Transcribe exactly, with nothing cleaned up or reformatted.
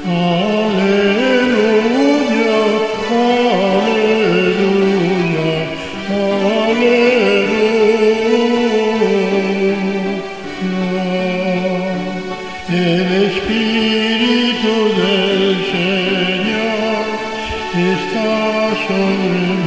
Aleluya, aleluya, aleluya. El Espíritu del Señor está sobre mí.